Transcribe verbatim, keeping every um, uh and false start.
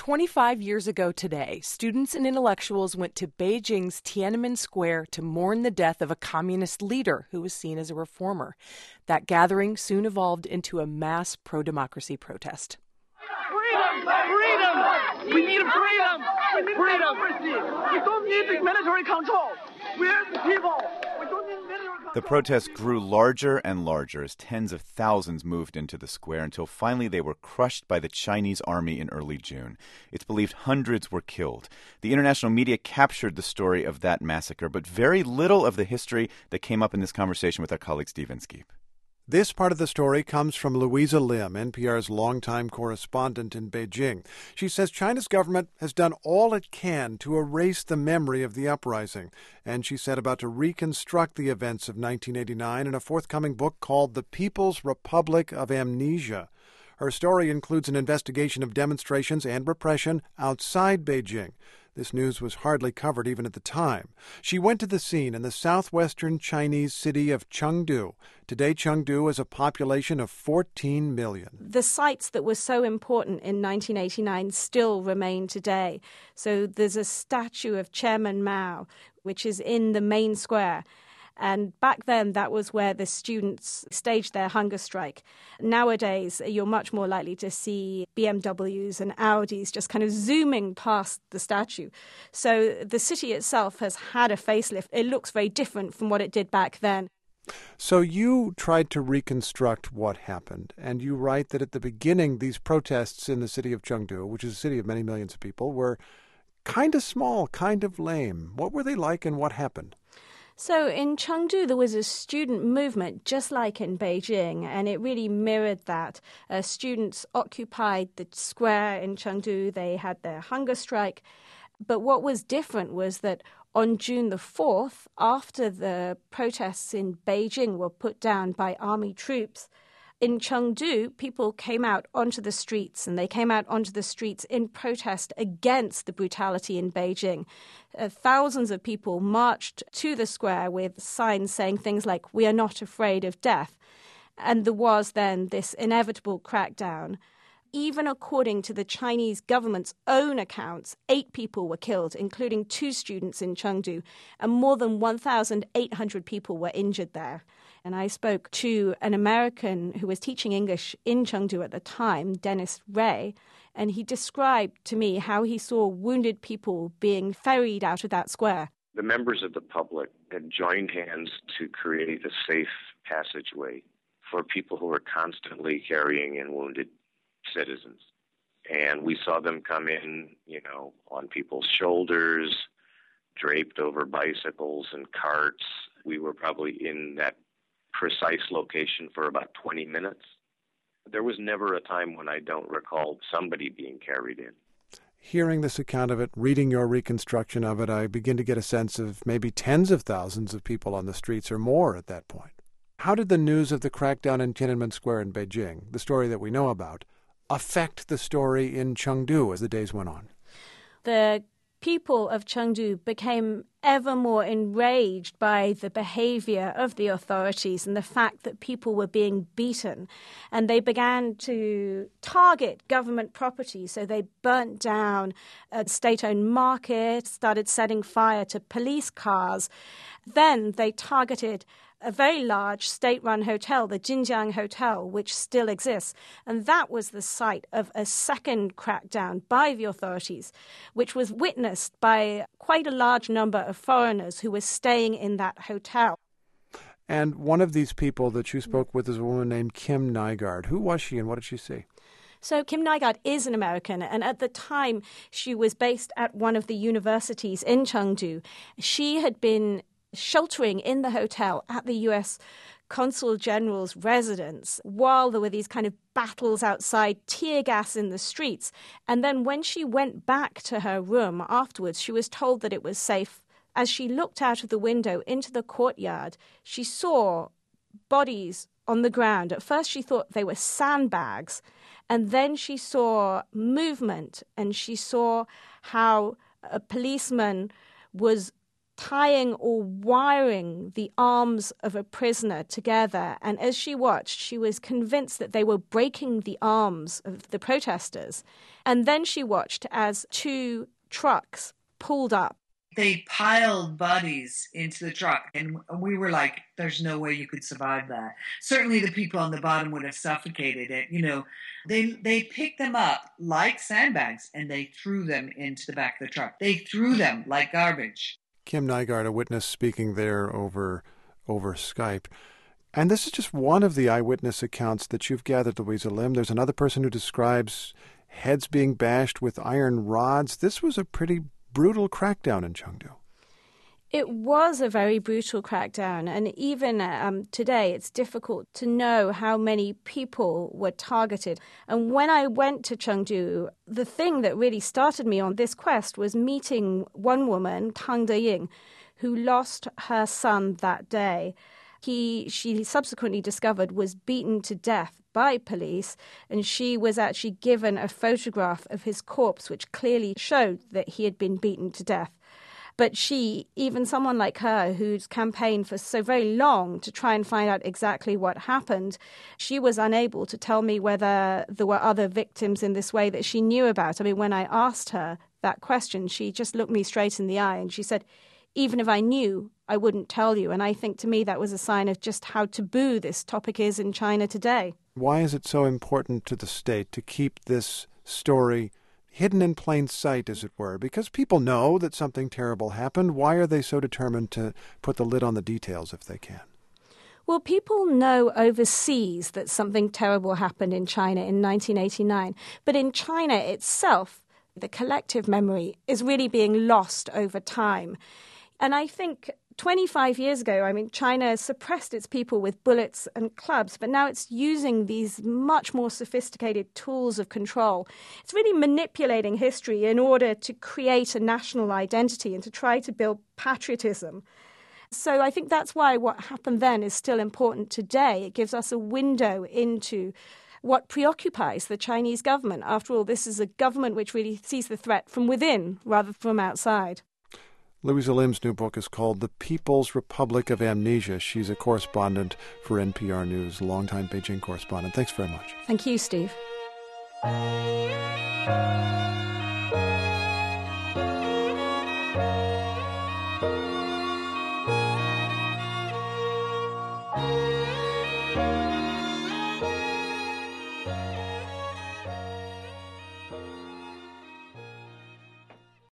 twenty-five years ago today, students and intellectuals went to Beijing's Tiananmen Square to mourn the death of a communist leader who was seen as a reformer. That gathering soon evolved into a mass pro-democracy protest. Freedom! Freedom! We need freedom! We need freedom! We don't need military control! We're the people! We don't need military control! The protests grew larger and larger as tens of thousands moved into the square until finally they were crushed by the Chinese army in early June. It's believed hundreds were killed. The international media captured the story of that massacre, but very little of the history that came up in this conversation with our colleague Steve Inskeep. This part of the story comes from Louisa Lim, N P R's longtime correspondent in Beijing. She says China's government has done all it can to erase the memory of the uprising, and she said about to reconstruct the events of nineteen eighty-nine in a forthcoming book called The People's Republic of Amnesia. Her story includes an investigation of demonstrations and repression outside Beijing. This news was hardly covered even at the time. She went to the scene in the southwestern Chinese city of Chengdu. Today, Chengdu has a population of fourteen million. The sites that were so important in nineteen eighty-nine still remain today. So there's a statue of Chairman Mao, which is in the main square. And back then, that was where the students staged their hunger strike. Nowadays, you're much more likely to see B M Ws and Audis just kind of zooming past the statue. So the city itself has had a facelift. It looks very different from what it did back then. So you tried to reconstruct what happened, and you write that at the beginning, these protests in the city of Chengdu, which is a city of many millions of people, were kind of small, kind of lame. What were they like and what happened? So in Chengdu, there was a student movement, just like in Beijing, and it really mirrored that. Uh, students occupied the square in Chengdu. They had their hunger strike. But what was different was that on June the fourth, after the protests in Beijing were put down by army troops, in Chengdu, people came out onto the streets, and they came out onto the streets in protest against the brutality in Beijing. Uh, thousands of people marched to the square with signs saying things like, "We are not afraid of death." And there was then this inevitable crackdown. Even according to the Chinese government's own accounts, eight people were killed, including two students in Chengdu, and more than one thousand eight hundred people were injured there. And I spoke to an American who was teaching English in Chengdu at the time, Dennis Ray, and he described to me how he saw wounded people being ferried out of that square. The members of the public had joined hands to create a safe passageway for people who were constantly carrying in wounded citizens. And we saw them come in, you know, on people's shoulders, draped over bicycles and carts. We were probably in that precise location for about twenty minutes. There was never a time when I don't recall somebody being carried in. Hearing this account of it, reading your reconstruction of it, I begin to get a sense of maybe tens of thousands of people on the streets or more at that point. How did the news of the crackdown in Tiananmen Square in Beijing, the story that we know about, affect the story in Chengdu as the days went on? The people of Chengdu became ever more enraged by the behavior of the authorities and the fact that people were being beaten. And they began to target government property. So they burnt down a state-owned market, started setting fire to police cars. Then they targeted a very large state-run hotel, the Jinjiang Hotel, which still exists. And that was the site of a second crackdown by the authorities, which was witnessed by quite a large number of foreigners who were staying in that hotel. And one of these people that you spoke with is a woman named Kim Nygaard. Who was she and what did she see? So Kim Nygaard is an American, and at the time she was based at one of the universities in Chengdu. She had been sheltering in the hotel at the U S Consul General's residence while there were these kind of battles outside, tear gas in the streets. And then when she went back to her room afterwards, she was told that it was safe. As she looked out of the window into the courtyard, she saw bodies on the ground. At first she thought they were sandbags, and then she saw movement, and she saw how a policeman was tying or wiring the arms of a prisoner together. And as she watched, she was convinced that they were breaking the arms of the protesters. And then she watched as two trucks pulled up. They piled bodies into the truck, and we were like, there's no way you could survive that. Certainly the people on the bottom would have suffocated it. You know, they they picked them up like sandbags, and they threw them into the back of the truck. They threw them like garbage. Kim Nygard, a witness speaking there over over Skype. And this is just one of the eyewitness accounts that you've gathered, Louisa Lim. There's another person who describes heads being bashed with iron rods. This was a pretty brutal crackdown in Chengdu. It was a very brutal crackdown, and even um, today it's difficult to know how many people were targeted. And when I went to Chengdu, the thing that really started me on this quest was meeting one woman, Tang Deying, who lost her son that day. He, she subsequently discovered, was beaten to death by police, and she was actually given a photograph of his corpse, which clearly showed that he had been beaten to death. But she, even someone like her, who's campaigned for so very long to try and find out exactly what happened, she was unable to tell me whether there were other victims in this way that she knew about. I mean, when I asked her that question, she just looked me straight in the eye and she said, even if I knew, I wouldn't tell you. And I think to me that was a sign of just how taboo this topic is in China today. Why is it so important to the state to keep this story hidden in plain sight, as it were? Because people know that something terrible happened. Why are they so determined to put the lid on the details if they can? Well, people know overseas that something terrible happened in China in nineteen eighty-nine. But in China itself, the collective memory is really being lost over time. And I think twenty-five years ago, I mean, China suppressed its people with bullets and clubs, but now it's using these much more sophisticated tools of control. It's really manipulating history in order to create a national identity and to try to build patriotism. So I think that's why what happened then is still important today. It gives us a window into what preoccupies the Chinese government. After all, this is a government which really sees the threat from within rather than from outside. Louisa Lim's new book is called The People's Republic of Amnesia. She's a correspondent for N P R News, a longtime Beijing correspondent. Thanks very much. Thank you, Steve.